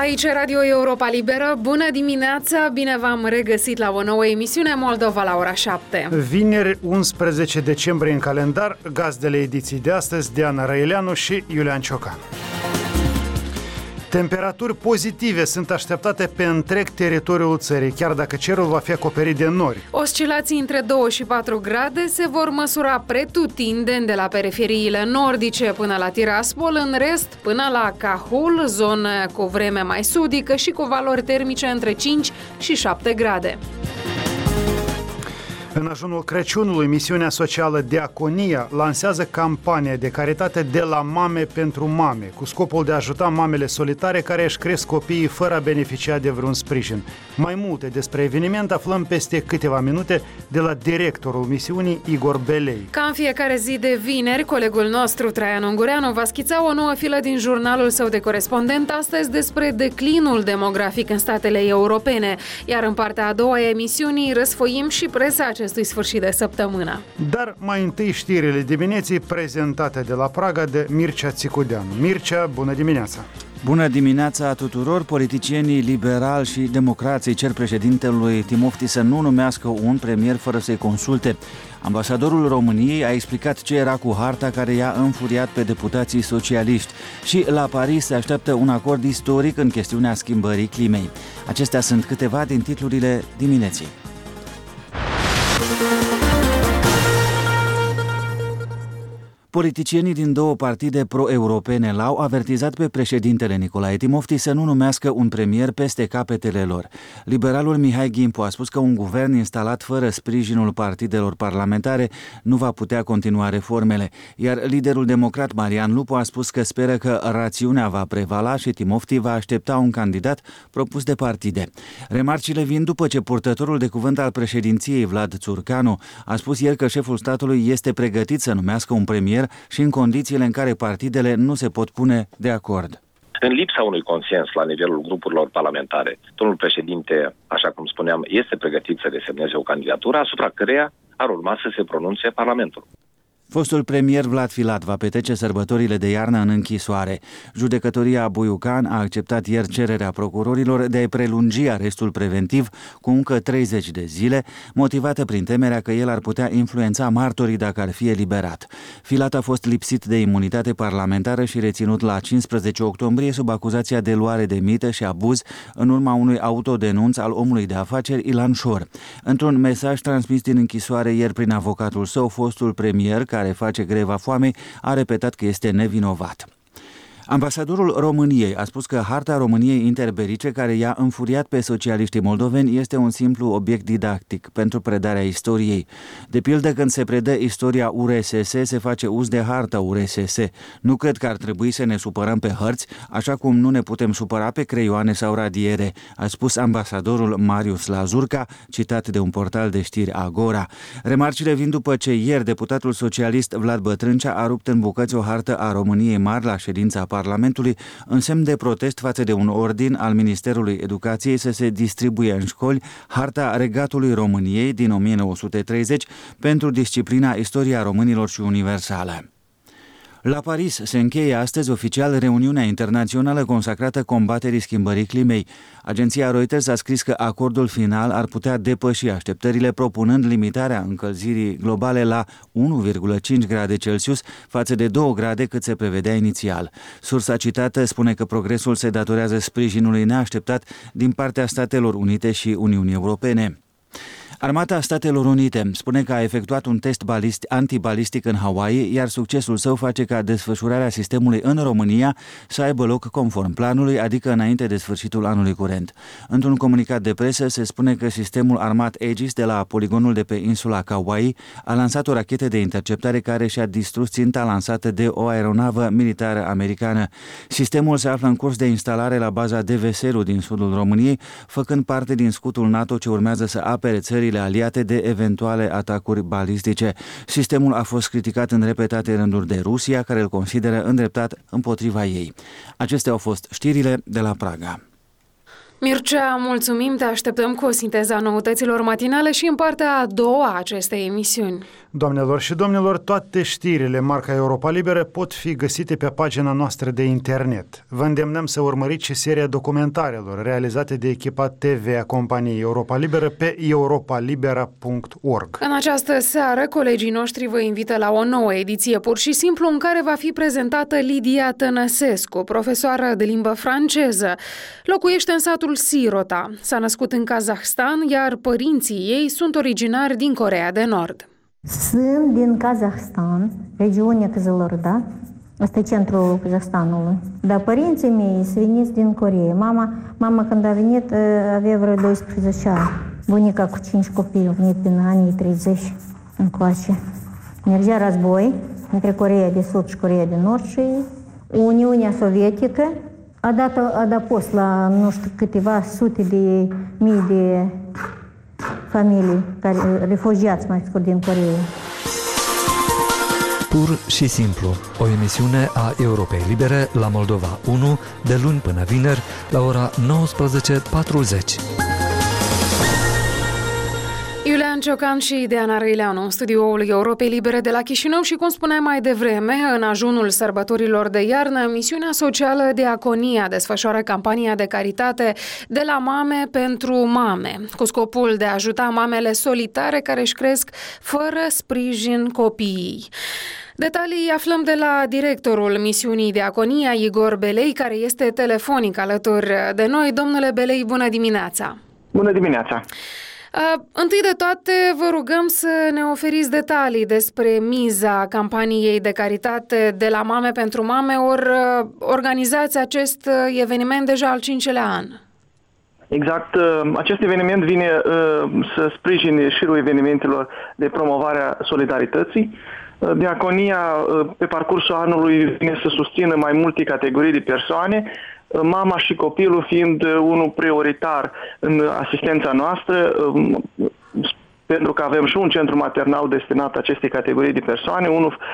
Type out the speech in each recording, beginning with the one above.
Aici Radio Europa Liberă. Bună dimineața, bine v-am regăsit la o nouă emisiune Moldova la ora 7. Vineri, 11 decembrie în calendar, gazdele ediției de astăzi, Diana Răileanu și Iulian Ciocan. Temperaturi pozitive sunt așteptate pe întreg teritoriul țării, chiar dacă cerul va fi acoperit de nori. Oscilații între 2 și 4 grade se vor măsura pretutindeni de la periferiile nordice până la Tiraspol, în rest până la Cahul, zonă cu vreme mai sudică și cu valori termice între 5 și 7 grade. În ajunul Crăciunului, misiunea socială Diaconia lansează campania de caritate de la mame pentru mame, cu scopul de a ajuta mamele solitare care își cresc copiii fără a beneficia de vreun sprijin. Mai multe despre eveniment aflăm peste câteva minute de la directorul misiunii, Igor Belei. Ca în fiecare zi de vineri, colegul nostru, Traian Ungureanu, va schița o nouă filă din jurnalul său de corespondent astăzi despre declinul demografic în statele europene, iar în partea a doua a emisiunii răsfoim și presa acestui sfârșit de săptămână. Dar mai întâi știrile dimineții prezentate de la Praga de Mircea Țicudeanu. Mircea, bună dimineața! Bună dimineața tuturor! Politicienii liberali și democrații cer președintelui Timofti să nu numească un premier fără să-i consulte. Ambasadorul României a explicat ce era cu harta care i-a înfuriat pe deputații socialiști și la Paris se așteaptă un acord istoric în chestiunea schimbării climei. Acestea sunt câteva din titlurile dimineții. Politicienii din două partide pro-europene l-au avertizat pe președintele Nicolae Timofti să nu numească un premier peste capetele lor. Liberalul Mihai Gimpu a spus că un guvern instalat fără sprijinul partidelor parlamentare nu va putea continua reformele, iar liderul democrat Marian Lupu a spus că speră că rațiunea va prevala și Timofti va aștepta un candidat propus de partide. Remarcile vin după ce purtătorul de cuvânt al președinției, Vlad Țurcanu, a spus ieri că șeful statului este pregătit să numească un premier și în condițiile în care partidele nu se pot pune de acord. În lipsa unui consens la nivelul grupurilor parlamentare, domnul președinte, așa cum spuneam, este pregătit să desemneze o candidatură asupra căreia ar urma să se pronunțe Parlamentul. Fostul premier Vlad Filat va petrece sărbătorile de iarnă în închisoare. Judecătoria Buiucan a acceptat ieri cererea procurorilor de a-i prelungi arestul preventiv cu încă 30 de zile, motivată prin temerea că el ar putea influența martorii dacă ar fi eliberat. Filat a fost lipsit de imunitate parlamentară și reținut la 15 octombrie sub acuzația de luare de mită și abuz în urma unui autodenunț al omului de afaceri Ilan Șor. Într-un mesaj transmis din închisoare ieri prin avocatul său, fostul premier, care face greva foamei, a repetat că este nevinovat. Ambasadorul României a spus că harta României interbelice care i-a înfuriat pe socialiștii moldoveni este un simplu obiect didactic pentru predarea istoriei. De pildă, când se predă istoria URSS, se face uz de harta URSS. Nu cred că ar trebui să ne supărăm pe hărți, așa cum nu ne putem supăra pe creioane sau radiere, a spus ambasadorul Marius Lazurca, citat de un portal de știri Agora. Remarcile vin după ce ieri deputatul socialist Vlad Bătrâncea a rupt în bucăți o hartă a României mari la ședința Parlamentului în semn de protest față de un ordin al Ministerului Educației să se distribuie în școli harta Regatului României din 1930 pentru disciplina Istoria Românilor și Universală. La Paris se încheie astăzi oficial reuniunea internațională consacrată combaterii schimbării climei. Agenția Reuters a scris că acordul final ar putea depăși așteptările, propunând limitarea încălzirii globale la 1,5 grade Celsius față de 2 grade cât se prevedea inițial. Sursa citată spune că progresul se datorează sprijinului neașteptat din partea Statelor Unite și Uniunii Europene. Armata Statelor Unite spune că a efectuat un test antibalistic în Hawaii, iar succesul său face ca desfășurarea sistemului în România să aibă loc conform planului, adică înainte de sfârșitul anului curent. Într-un comunicat de presă se spune că sistemul armat Aegis de la poligonul de pe insula Kauai a lansat o rachetă de interceptare care și-a distrus ținta lansată de o aeronavă militară americană. Sistemul se află în curs de instalare la baza DVSR-ul din sudul României, făcând parte din scutul NATO ce urmează să apere țările aliate de eventuale atacuri balistice. Sistemul a fost criticat în repetate rânduri de Rusia, care îl consideră îndreptat împotriva ei. Acestea au fost știrile de la Praga. Mircea, mulțumim, te așteptăm cu o sinteză a noutăților matinale și în partea a doua a acestei emisiuni. Doamnelor și domnilor, toate știrile marca Europa Liberă pot fi găsite pe pagina noastră de internet. Vă îndemnăm să urmăriți și seria documentarelor realizate de echipa TV a companiei Europa Liberă pe europalibera.org. În această seară, colegii noștri vă invită la o nouă ediție pur și simplu în care va fi prezentată Lidia Tănăsescu, profesoară de limbă franceză. Locuiește în satul Sirota. S-a născut în Kazahstan, iar părinții ei sunt originari din Coreea de Nord. Sunt din Kazahstan, regiunea Kızılorda. Asta e centrul Kazahstanului. Dar părinții mei sunt veniți din Coreea. Mama când a venit avea vreo 12 ani. Bunica cu 5 copii a venit prin anii 30 încoace. Mergea război între Coreea de Sud și Coreea de Nord și Uniunea Sovietică a dat adăpost la, nu știu, câteva sute de mii de familii, refugiați, mai scurt, din Coreea. Pur și simplu, o emisiune a Europei Libere la Moldova 1, de luni până vineri, la ora 19:40. Iulian Ciocan și Diana Răileanu în studioul Europei Libere de la Chișinău și, cum spuneam mai devreme, în ajunul sărbătorilor de iarnă, misiunea socială Diaconia desfășoară campania de caritate De la mame pentru mame, cu scopul de a ajuta mamele solitare care își cresc fără sprijin copiii. Detalii aflăm de la directorul misiunii Diaconia, Igor Belei, care este telefonic alături de noi. Domnule Belei, bună dimineața! Bună dimineața! Întâi de toate, vă rugăm să ne oferiți detalii despre miza campaniei de caritate De la mame pentru mame, ori organizați acest eveniment deja al 5-lea an. Exact. Acest eveniment vine să sprijine șirul evenimentelor de promovare a solidarității. Diaconia, pe parcursul anului, vine să susțină mai multe categorii de persoane, mama și copilul fiind unul prioritar în asistența noastră, pentru că avem și un centru maternal destinat acestei categorii de persoane,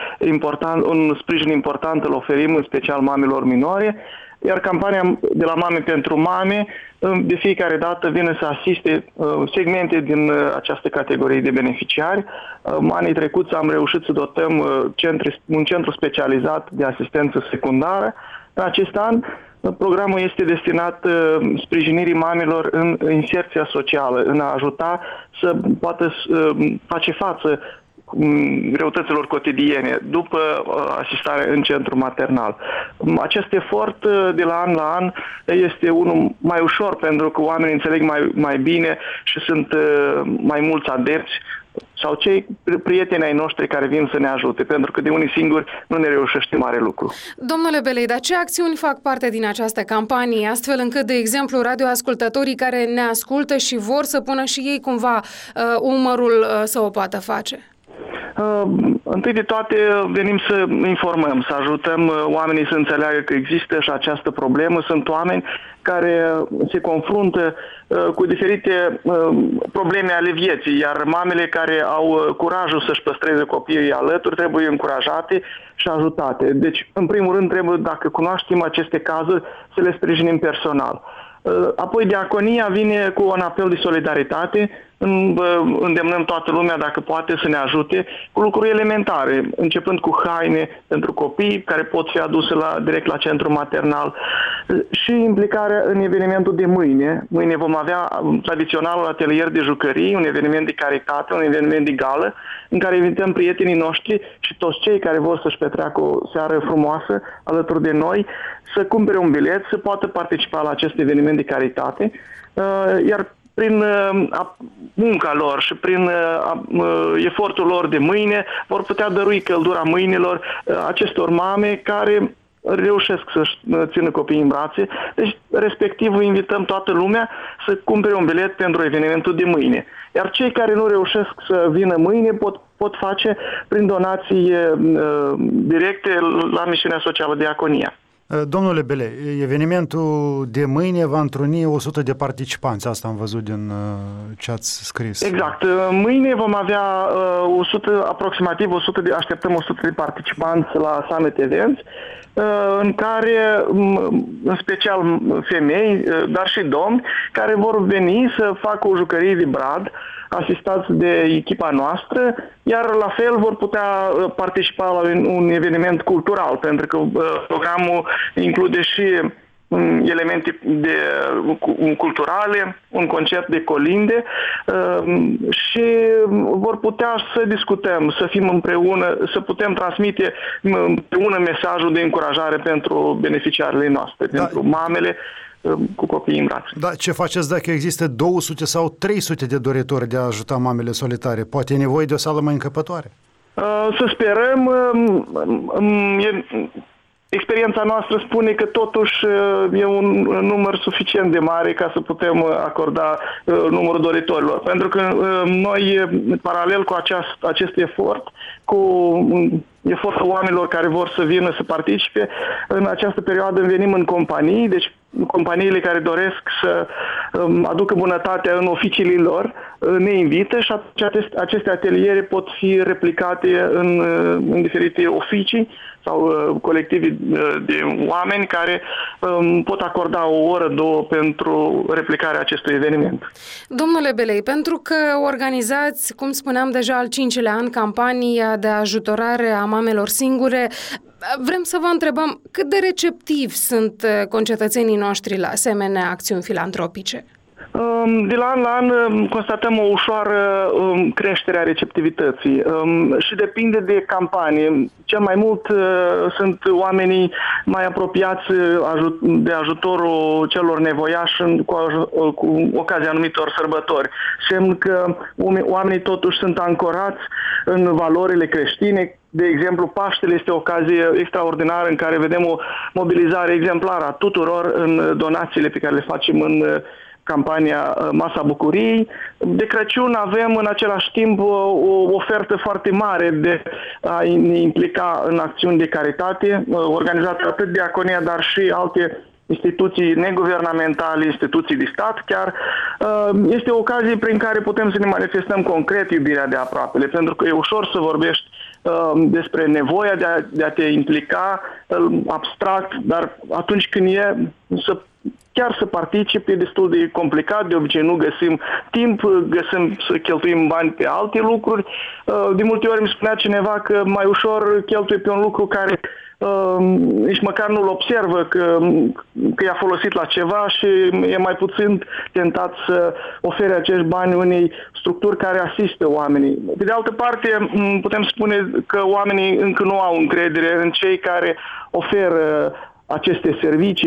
un sprijin important îl oferim în special mamelor minore, iar campania De la mame pentru mame de fiecare dată vine să asiste segmente din această categorie de beneficiari. Anii trecuți am reușit să dotăm un centru specializat de asistență secundară. În acest an, programul este destinat sprijinirii mamelor în inserția socială, în a ajuta să poată face față greutăților cotidiene după asistare în centru maternal. Acest efort de la an la an este unul mai ușor pentru că oamenii înțeleg mai bine și sunt mai mulți adepți sau cei prieteni ai noștri care vin să ne ajute, pentru că de unii singuri nu ne reușește mare lucru. Domnule Belei, dar ce acțiuni fac parte din această campanie, astfel încât, de exemplu, radioascultătorii care ne ascultă și vor să pună și ei cumva umărul să o poată face? Întâi de toate venim să informăm, să ajutăm oamenii să înțeleagă că există și această problemă. Sunt oameni care se confruntă cu diferite probleme ale vieții, iar mamele care au curajul să-și păstreze copiii alături trebuie încurajate și ajutate. Deci, în primul rând, trebuie, dacă cunoaștem aceste cazuri, să le sprijinim personal. Apoi Diaconia vine cu un apel de solidaritate. Îndemnăm toată lumea, dacă poate, să ne ajute cu lucruri elementare, începând cu haine pentru copii care pot fi aduse direct la centru maternal și implicarea în evenimentul de mâine. Mâine vom avea tradiționalul atelier de jucării, un eveniment de caritate, un eveniment de gală, în care invităm prietenii noștri și toți cei care vor să-și petreacă o seară frumoasă alături de noi, să cumpere un bilet, să poată participa la acest eveniment de caritate, iar prin munca lor și prin efortul lor de mâine vor putea dărui căldura mâinilor acestor mame care reușesc să-și țină copiii în brațe. Deci, respectiv, invităm toată lumea să cumpere un bilet pentru evenimentul de mâine. Iar cei care nu reușesc să vină mâine pot face prin donații directe la misiunea socială Diaconia. Domnule Bele, evenimentul de mâine va întruni 100 de participanți, asta am văzut din ce ați scris. Exact. Mâine vom avea aproximativ 100 așteptăm 100 de participanți la Summit Events, în care, în special femei, dar și domni, care vor veni să facă o jucărie de brad, asistați de echipa noastră, iar la fel vor putea participa la un eveniment cultural, pentru că programul include și elemente culturale, un concert de colinde și vor putea să discutăm, să fim împreună, să putem transmite împreună mesajul de încurajare pentru beneficiarele noastre, pentru mamele cu copiii în brațe. Da, ce faceți dacă există 200 sau 300 de doritori de a ajuta mamele solitare? Poate e nevoie de o sală mai încăpătoare? Să sperăm. Experiența noastră spune că totuși e un număr suficient de mare ca să putem acorda numărul doritorilor. Pentru că noi, paralel cu acest efort, cu efortul oamenilor care vor să vină să participe, în această perioadă venim în companii, deci companiile care doresc să aducă bunătatea în oficiile lor ne invită și aceste ateliere pot fi replicate în diferite oficii sau colective de oameni care pot acorda o oră, două pentru replicarea acestui eveniment. Domnule Belei, pentru că organizați, cum spuneam deja, al 5-lea an campania de ajutorare a mamelor singure, vrem să vă întrebăm cât de receptivi sunt concetățenii noștri la asemenea acțiuni filantropice? De la an la an constatăm o ușoară creștere a receptivității și depinde de campanie. Cel mai mult sunt oamenii mai apropiați de ajutorul celor nevoiași cu ocazia anumitor sărbători. Semn că oamenii totuși sunt ancorați în valorile creștine. De exemplu, Paștele este o ocazie extraordinară în care vedem o mobilizare exemplară a tuturor în donațiile pe care le facem în campania Masa Bucuriei. De Crăciun avem în același timp o ofertă foarte mare de a ne implica în acțiuni de caritate, organizate atât de Diaconia, dar și alte instituții neguvernamentale, instituții de stat chiar. Este o ocazie prin care putem să ne manifestăm concret iubirea de aproapele, pentru că e ușor să vorbești despre nevoia de a te implica abstract, dar atunci când chiar să participe e destul de complicat, de obicei nu găsim timp, găsim să cheltuim bani pe alte lucruri. De multe ori îmi spunea cineva că mai ușor cheltuie pe un lucru care nici măcar nu-l observă că i-a folosit la ceva și e mai puțin tentat să ofere acești bani unei structuri care asistă oamenii. Pe de altă parte, putem spune că oamenii încă nu au încredere în cei care oferă aceste servicii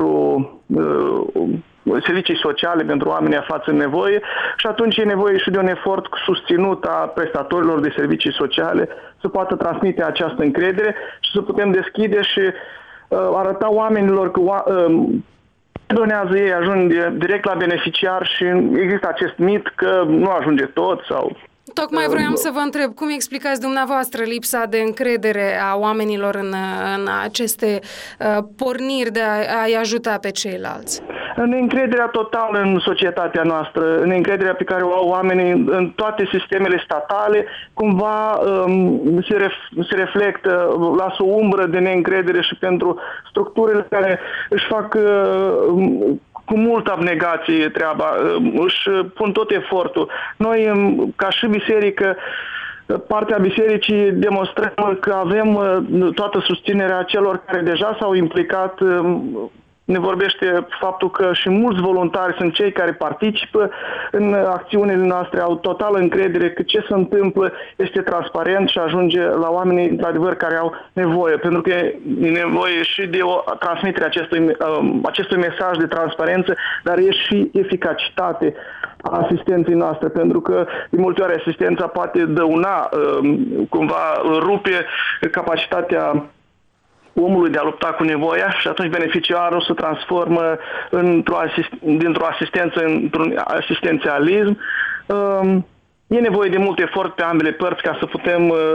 servicii sociale pentru oamenii aflați în nevoie și atunci e nevoie și de un efort susținut a prestatorilor de servicii sociale să poată transmite această încredere și să putem deschide și arăta oamenilor că donează ei, ajunge direct la beneficiar și există acest mit că nu ajunge tot sau... Tocmai vroiam să vă întreb, cum explicați dumneavoastră lipsa de încredere a oamenilor în aceste porniri de a-i ajuta pe ceilalți? Neîncrederea totală în societatea noastră, neîncrederea pe care o au oamenii în toate sistemele statale, cumva se reflectă, lasă o umbră de neîncredere și pentru structurile care își fac cu multă abnegație treaba, își pun tot efortul. Noi, ca și biserică, partea bisericii demonstrăm că avem toată susținerea celor care deja s-au implicat. Ne vorbește faptul că și mulți voluntari sunt cei care participă în acțiunile noastre, au totală încredere că ce se întâmplă este transparent și ajunge la oamenii, într-adevăr, care au nevoie. Pentru că e nevoie și de o transmitere acestui mesaj de transparență, dar e și eficacitate a asistenței noastre, pentru că de multe ori asistența poate dăuna, cumva rupe capacitatea omului de a lupta cu nevoia și atunci beneficiarul se transformă dintr-o asistență într-un asistențialism. E nevoie de mult efort pe ambele părți ca să putem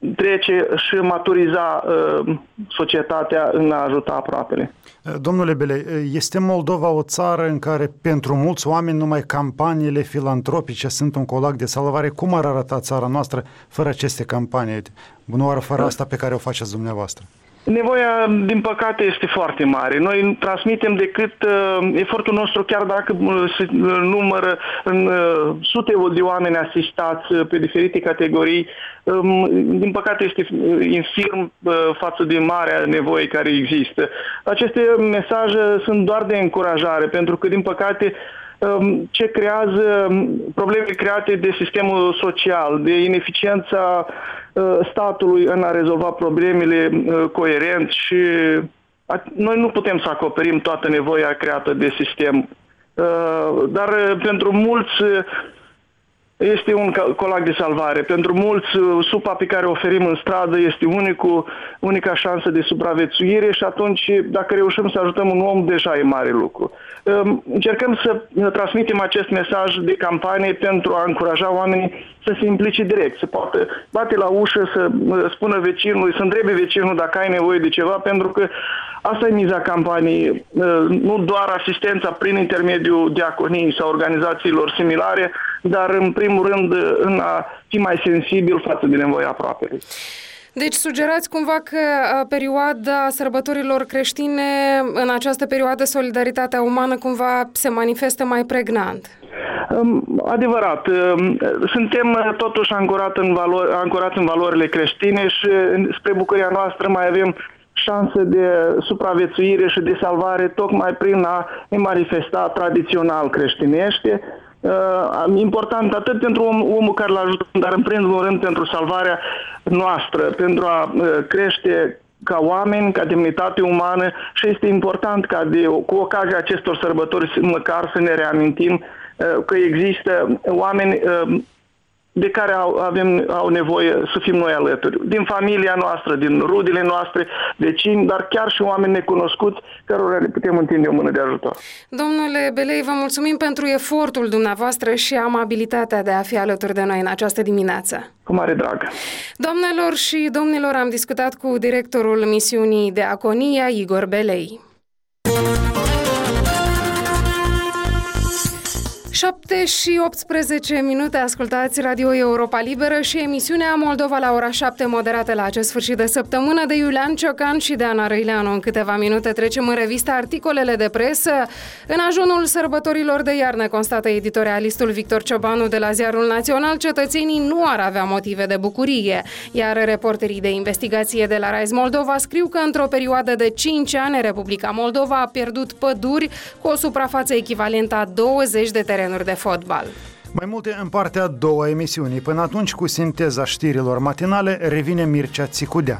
trece și maturiza societatea în a ajuta aproapele. Domnule Belei, este Moldova o țară în care pentru mulți oameni numai campaniile filantropice sunt un colac de salvare? Cum ar arăta țara noastră fără aceste campanii? Nu oară fără asta pe care o faceți dumneavoastră? Nevoia, din păcate, este foarte mare. Noi transmitem decât efortul nostru, chiar dacă se numără în sute de oameni asistați pe diferite categorii, din păcate este infirm față de marea nevoie care există. Aceste mesaje sunt doar de încurajare, pentru că, din păcate, ce creează probleme create de sistemul social, de ineficiența statului în a rezolva problemele coerent și noi nu putem să acoperim toată nevoia creată de sistem. Dar pentru mulți este un colac de salvare. Pentru mulți, supa pe care o oferim în stradă este unica șansă de supraviețuire și atunci, dacă reușim să ajutăm un om, deja e mare lucru. Încercăm să transmitem acest mesaj de campanie pentru a încuraja oamenii să se implice direct, să poată bate la ușă, să spună vecinului, să întrebe vecinul dacă ai nevoie de ceva, pentru că asta e miza campaniei, nu doar asistența prin intermediul diaconiei sau organizațiilor similare, dar în primul rând în a fi mai sensibil față de nevoia aproapelui. Deci sugerați cumva că perioada sărbătorilor creștine, în această perioadă solidaritatea umană cumva se manifestă mai pregnant. Adevărat. Suntem totuși ancorați în valorile creștine și spre bucuria noastră mai avem șanse de supraviețuire și de salvare tocmai prin a ne manifesta tradițional creștinește. Important atât pentru omul care l-ajută, dar în primul rând pentru salvarea noastră, pentru a crește ca oameni, ca demnitate umană și este important ca cu ocazia acestor sărbători măcar să ne reamintim că există oameni de care au nevoie să fim noi alături. Din familia noastră, din rudele noastre, vecini, dar chiar și oameni necunoscuți cărora le putem întinde o mână de ajutor. Domnule Belei, vă mulțumim pentru efortul dumneavoastră și amabilitatea de a fi alături de noi în această dimineață. Cu mare drag. Doamnelor și domnilor, am discutat cu directorul misiunii Diaconia, Igor Belei. 7 și 18 minute, ascultați Radio Europa Liberă și emisiunea Moldova la ora 7, moderată la acest sfârșit de săptămână de Iulian Ciocan și de Ana Răileanu. În câteva minute trecem în revistă articolele de presă. În ajunul sărbătorilor de iarnă, constată editorialistul Victor Ciobanu de la Ziarul Național, cetățenii nu ar avea motive de bucurie, iar reporterii de investigație de la Rise Moldova scriu că într-o perioadă de 5 ani Republica Moldova a pierdut păduri cu o suprafață echivalentă a 20 de terenuri de fotbal. Mai multe în partea a doua emisiunii. Până atunci, cu sinteza știrilor matinale, revine Mircea Țicudean.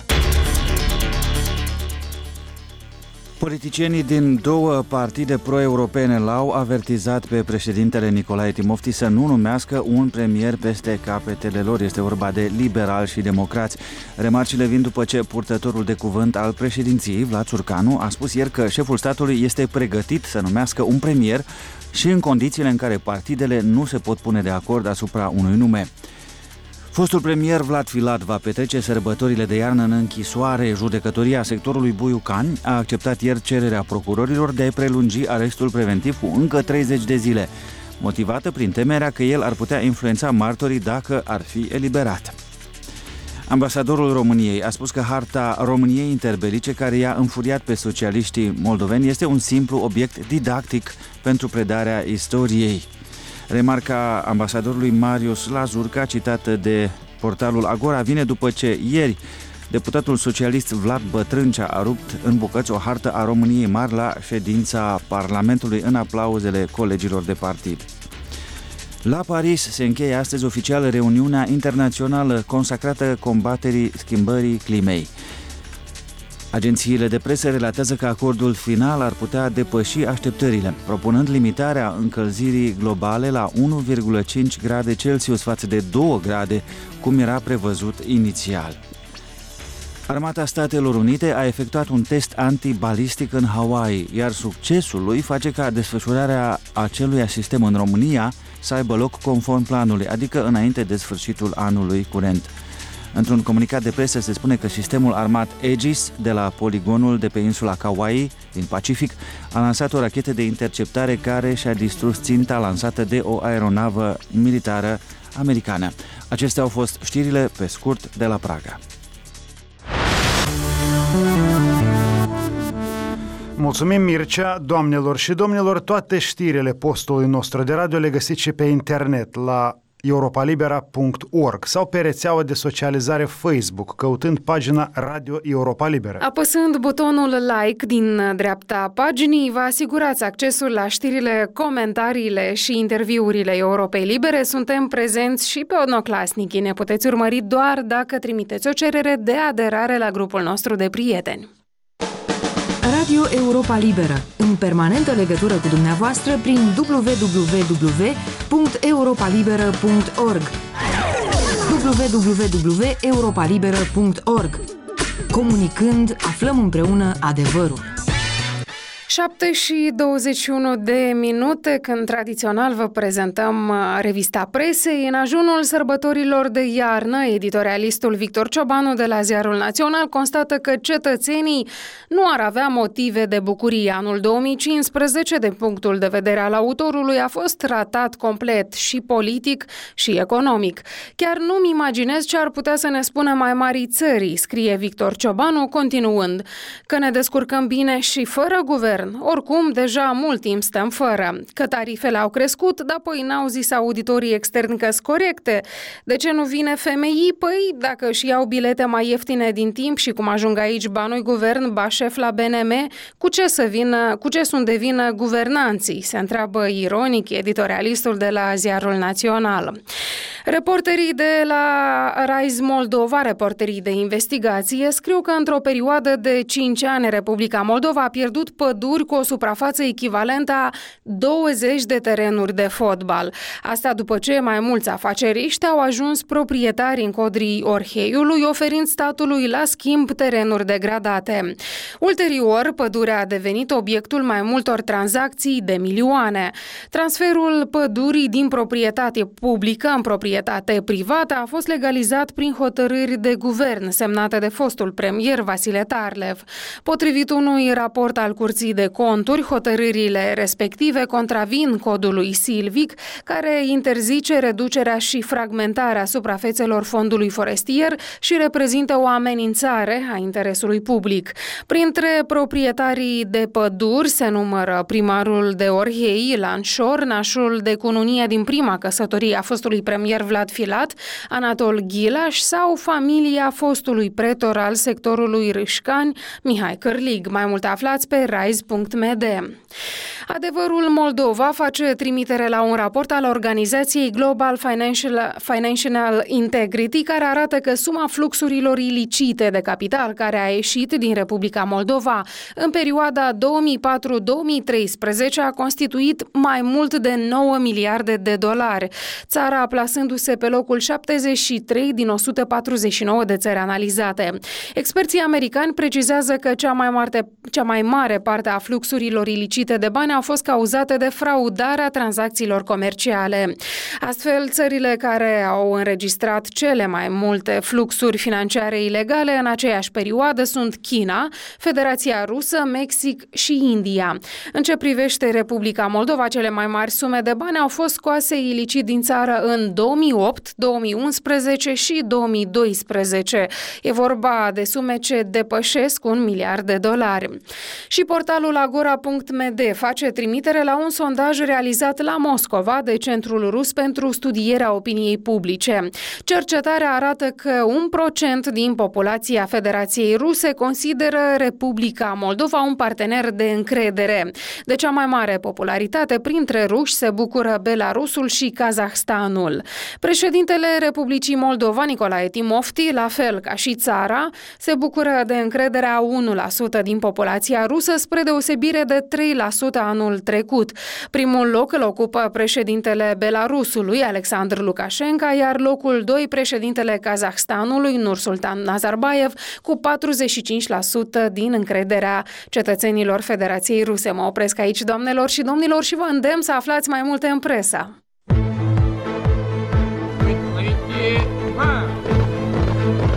Politicienii din două partide pro-europene l-au avertizat pe președintele Nicolae Timofti să nu numească un premier peste capetele lor. Este vorba de liberali și democrați. Remarcile vin după ce purtătorul de cuvânt al președinției, Vlad Țurcanu, a spus ieri că șeful statului este pregătit să numească un premier și în condițiile în care partidele nu se pot pune de acord asupra unui nume. Fostul premier Vlad Filat va petrece sărbătorile de iarnă în închisoare. Judecătoria sectorului Buiucani a acceptat ieri cererea procurorilor de a prelungi arestul preventiv cu încă 30 de zile, motivată prin temerea că el ar putea influența martorii dacă ar fi eliberat. Ambasadorul României a spus că harta României interbelice, care i-a înfuriat pe socialiștii moldoveni, este un simplu obiect didactic pentru predarea istoriei. Remarca ambasadorului Marius Lazurca, citată de portalul Agora, vine după ce ieri deputatul socialist Vlad Bătrâncea a rupt în bucăți o hartă a României mari la ședința Parlamentului în aplauzele colegilor de partid. La Paris se încheie astăzi oficial reuniunea internațională consacrată combaterii schimbării climei. Agențiile de presă relatează că acordul final ar putea depăși așteptările, propunând limitarea încălzirii globale la 1,5 grade Celsius față de 2 grade, cum era prevăzut inițial. Armata Statelor Unite a efectuat un test antibalistic în Hawaii, iar succesul lui face ca desfășurarea acelui sistem în România să aibă loc conform planului, adică înainte de sfârșitul anului curent. Într-un comunicat de presă se spune că sistemul armat Aegis de la poligonul de pe insula Kauai din Pacific a lansat o rachetă de interceptare care și-a distrus ținta lansată de o aeronavă militară americană. Acestea au fost știrile pe scurt de la Praga. Mulțumim, Mircea. Doamnelor și domnilor, toate știrile postului nostru de radio le găsiți și pe internet la europalibera.org sau pe rețeaua de socializare Facebook, căutând pagina Radio Europa Liberă. Apăsând butonul like din dreapta paginii, vă asigurați accesul la știrile, comentariile și interviurile Europei Libere. Suntem prezenți și pe Odnoclasnici. Ne puteți urmări doar dacă trimiteți o cerere de aderare la grupul nostru de prieteni. Radio Europa Liberă, în permanentă legătură cu dumneavoastră prin www.europalibera.org www.europalibera.org. Comunicând, aflăm împreună adevărul. 7:21 când tradițional vă prezentăm revista presei. În ajunul sărbătorilor de iarnă, editorialistul Victor Ciobanu de la Ziarul Național constată că cetățenii nu ar avea motive de bucurie. Anul 2015, din punctul de vedere al autorului, a fost ratat complet și politic și economic. Chiar nu-mi imaginez ce ar putea să ne spună mai mari țării, scrie Victor Ciobanu, continuând că ne descurcăm bine și fără guvern. Oricum, deja mult timp stăm fără. Că tarifele au crescut, dar apoi n-au zis auditorii externi că-s corecte. De ce nu vine FMI? Păi, dacă își iau bilete mai ieftine din timp și cum ajung aici ba nu-i guvern, ba șef la BNM, cu ce sunt de vină guvernanții? Se întreabă ironic editorialistul de la Ziarul Național. Reporterii de la Rise Moldova, reporterii de investigație, scriu că într-o perioadă de 5 ani Republica Moldova a pierdut păduri cu o suprafață echivalentă a 20 de terenuri de fotbal. Asta după ce mai mulți afaceriști au ajuns proprietari în codrii Orheiului, oferind statului la schimb terenuri degradate. Ulterior, pădurea a devenit obiectul mai multor tranzacții de milioane. Transferul pădurii din proprietate publică în proprietate privată a fost legalizat prin hotărâri de guvern semnate de fostul premier Vasile Tarlev. Potrivit unui raport al Curții de Conturi, hotărârile respective contravin codului silvic, care interzice reducerea și fragmentarea suprafețelor fondului forestier și reprezintă o amenințare a interesului public. Printre proprietarii de păduri se numără primarul de Orhei, Lanșor, nașul de cununie din prima căsătorie a fostului premier Vlad Filat, Anatol Ghilaș, sau familia fostului pretor al sectorului Râșcani, Mihai Cârlig. Mai mult aflați pe rise.md. Adevărul Moldova face trimitere la un raport al organizației Global Financial Integrity, care arată că suma fluxurilor ilicite de capital care a ieșit din Republica Moldova în perioada 2004-2013 a constituit mai mult de 9 miliarde de dolari, țara plasându-se pe locul 73 din 149 de țări analizate. Experții americani precizează că cea mai mare parte a fluxurilor ilicite de bani au fost cauzate de fraudarea tranzacțiilor comerciale. Astfel, țările care au înregistrat cele mai multe fluxuri financiare ilegale în aceeași perioadă sunt China, Federația Rusă, Mexic și India. În ce privește Republica Moldova, cele mai mari sume de bani au fost scoase ilicit din țară în 2008, 2011 și 2012. E vorba de sume ce depășesc 1 miliard de dolari. Și portalul agora.md face trimitere la un sondaj realizat la Moscova de Centrul Rus pentru Studierea Opiniei Publice. Cercetarea arată că 1% din populația Federației Ruse consideră Republica Moldova un partener de încredere. De cea mai mare popularitate printre ruși se bucură Belarusul și Kazahstanul. Președintele Republicii Moldova, Nicolae Timofti, la fel ca și țara, se bucură de încrederea 1% din populația rusă, spre deosebire de 3% anul trecut. Primul loc îl ocupă președintele Belarusului, Alexandru Lukashenko, iar locul 2 președintele Kazahstanului, Nursultan Nazarbayev, cu 45% din încrederea cetățenilor Federației Ruse. Mă opresc aici, doamnelor și domnilor, și vă îndemn să aflați mai multe în presă.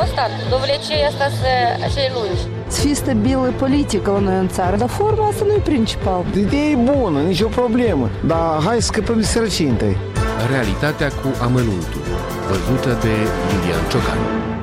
constant. Dovlecei asta așa lungi. Să fie stabilă politică la noi în țară, dar forma asta nu e principal. Ideea e bună, nicio problemă, dar hai să scăpăm de sărăcie întâi. Realitatea cu amănuntul, văzută de Iulian Ciocan.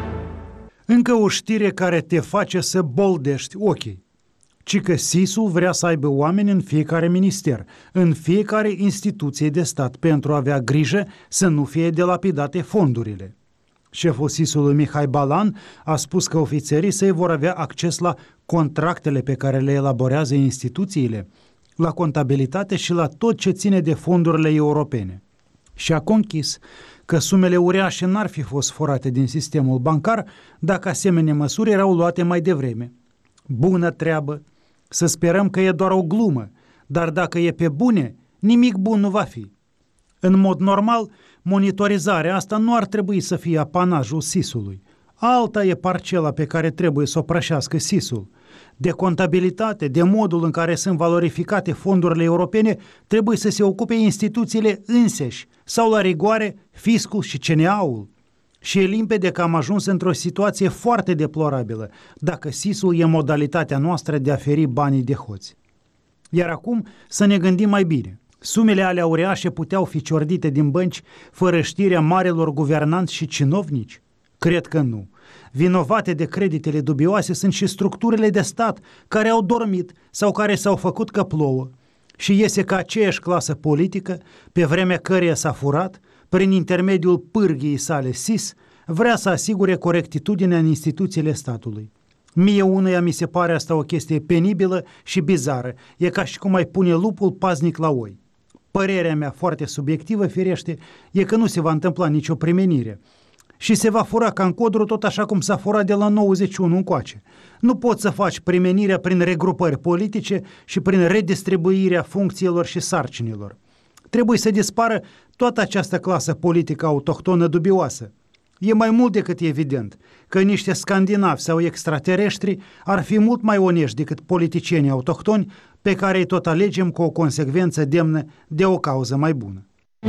Încă o știre care te face să boldești ochii. Ci că SIS-ul vrea să aibă oameni în fiecare minister, în fiecare instituție de stat, pentru a avea grijă să nu fie delapidate fondurile. Șeful SIS-ului Mihai Balan a spus că ofițerii săi vor avea acces la contractele pe care le elaborează instituțiile, la contabilitate și la tot ce ține de fondurile europene. Și a conchis că sumele uriașe n-ar fi fost furate din sistemul bancar dacă asemenea măsuri erau luate mai devreme. Bună treabă! Să sperăm că e doar o glumă, dar dacă e pe bune, nimic bun nu va fi. În mod normal, monitorizarea asta nu ar trebui să fie apanajul SIS-ului. Alta e parcela pe care trebuie să o prășească SIS-ul. De contabilitate, de modul în care sunt valorificate fondurile europene, trebuie să se ocupe instituțiile înseși sau, la rigoare, fiscul și CNA-ul. Și e limpede că am ajuns într-o situație foarte deplorabilă dacă SIS-ul e modalitatea noastră de a feri banii de hoți. Iar acum să ne gândim mai bine. Sumele alea uriașe puteau fi ciordite din bănci fără știrea marilor guvernanți și cinovnici? Cred că nu. Vinovate de creditele dubioase sunt și structurile de stat care au dormit sau care s-au făcut că plouă. Și iese că aceeași clasă politică, pe vremea căreia s-a furat, prin intermediul pârghiei sale SIS, vrea să asigure corectitudinea în instituțiile statului. Mie unuia mi se pare asta o chestie penibilă și bizară. E ca și cum ai pune lupul paznic la oi. Părerea mea foarte subiectivă, firește, e că nu se va întâmpla nicio primenire. Și se va fura ca în Codru tot așa cum s-a furat de la 91 încoace. Nu poți să faci primenirea prin regrupări politice și prin redistribuirea funcțiilor și sarcinilor. Trebuie să dispară toată această clasă politică autohtonă dubioasă. E mai mult decât evident că niște scandinavi sau extraterestri ar fi mult mai onești decât politicienii autohtoni pe care îi tot alegem cu o consecvență demnă de o cauză mai bună.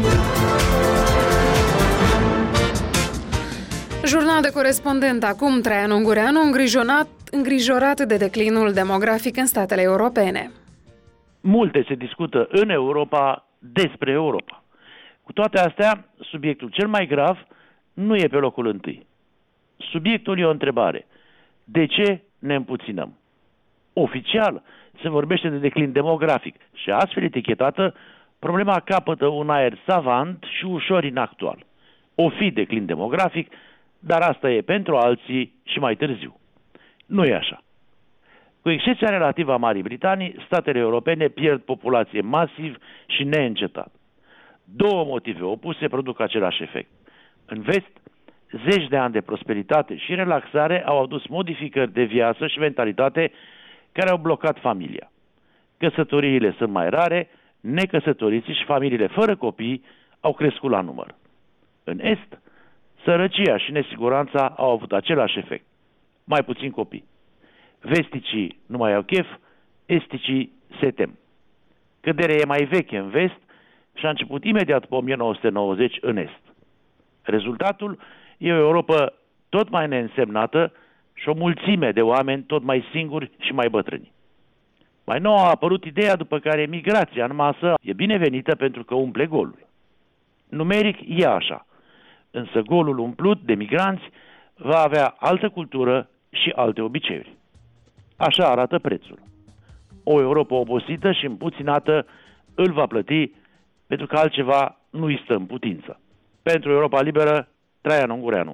Jurnal de corespondent acum, Traian Ungureanu, îngrijorat de declinul demografic în statele europene. Multe se discută în Europa despre Europa. Cu toate astea, subiectul cel mai grav nu e pe locul întâi. Subiectul e o întrebare. De ce ne împuținăm? Oficial se vorbește de declin demografic și astfel etichetată, problema capătă un aer savant și ușor inactual. O fi declin demografic, dar asta e pentru alții și mai târziu. Nu e așa. Cu excepția relativă a Marii Britanii, statele europene pierd populație masiv și neîncetat. Două motive opuse produc același efect. În vest, zeci de ani de prosperitate și relaxare au adus modificări de viață și mentalitate care au blocat familia. Căsătoriile sunt mai rare, necăsătoriții și familiile fără copii au crescut la număr. În est, sărăcia și nesiguranța au avut același efect. Mai puțin copii. Vesticii nu mai au chef, esticii se tem. Căderea e mai veche în vest și a început imediat pe 1990 în est. Rezultatul e o Europa tot mai neînsemnată și o mulțime de oameni tot mai singuri și mai bătrâni. Mai nou a apărut ideea după care migrația în masă e binevenită pentru că umple golul. Numeric e așa, însă golul umplut de migranți va avea altă cultură și alte obiceiuri. Așa arată prețul. O Europa obosită și împuținată îl va plăti pentru că altceva nu îi stă în putință. Pentru Europa Liberă, Traian Ungureanu.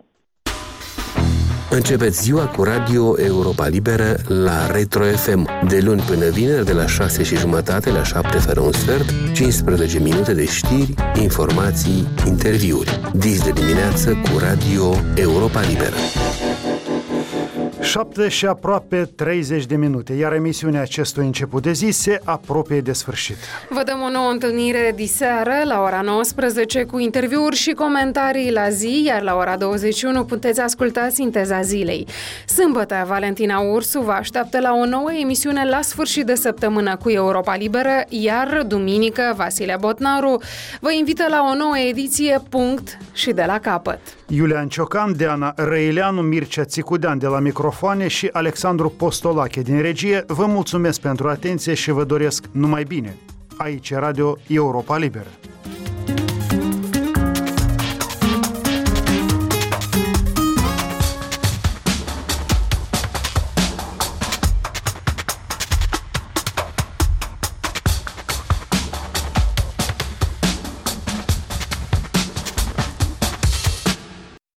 Începeți ziua cu Radio Europa Liberă la Retro FM. De luni până vineri, de la 6:30 la 7:45, 15 minute de știri, informații, interviuri. Dis de dimineață cu Radio Europa Liberă. 7 și aproape 30 de minute, iar emisiunea acestui început de zi se apropie de sfârșit. Vă dăm o nouă întâlnire diseară la ora 19 cu interviuri și comentarii la zi, iar la ora 21 puteți asculta Sinteza zilei. Sâmbătă, Valentina Ursu vă așteaptă la o nouă emisiune la sfârșit de săptămână cu Europa Liberă, iar duminică Vasile Botnaru vă invită la o nouă ediție Punct și de la capăt. Iulian Ciocan, Diana Răileanu, Mircea Țicudean de la microfoane și Alexandru Postolache din regie. Vă mulțumesc pentru atenție și vă doresc numai bine. Aici Radio Europa Liberă.